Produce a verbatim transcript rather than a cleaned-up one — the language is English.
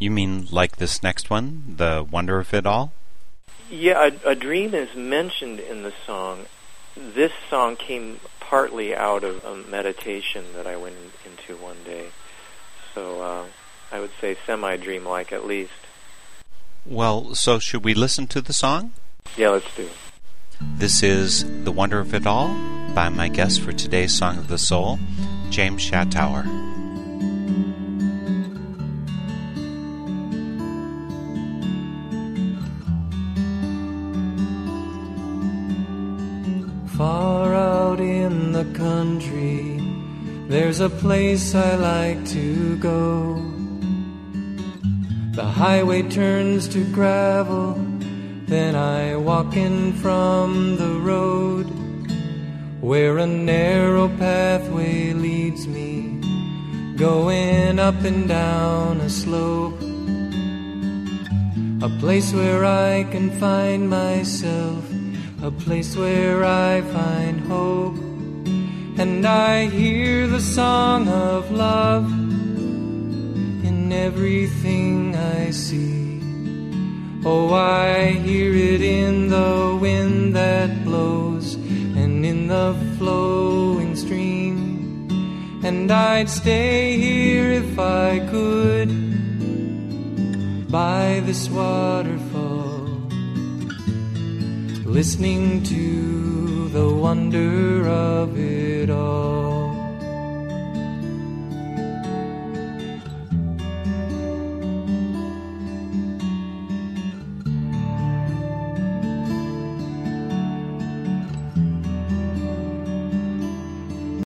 You mean like this next one, The Wonder of It All? Yeah, a, a dream is mentioned in the song. This song came partly out of a meditation that I went into one day. So uh, I would say semi-dreamlike at least. Well, so should we listen to the song? Yeah, let's do it. This is The Wonder of It All by my guest for today's Song of the Soul, James Schattauer. Far out in the country, there's a place I like to go. The highway turns to gravel, then I walk in from the road, where a narrow pathway leads me, going up and down a slope. A place where I can find myself, a place where I find hope. And I hear the song of love in everything I see. Oh, I hear it in the wind that blows and in the flowing stream. And I'd stay here if I could, by this waterfall, listening to the wonder of it all.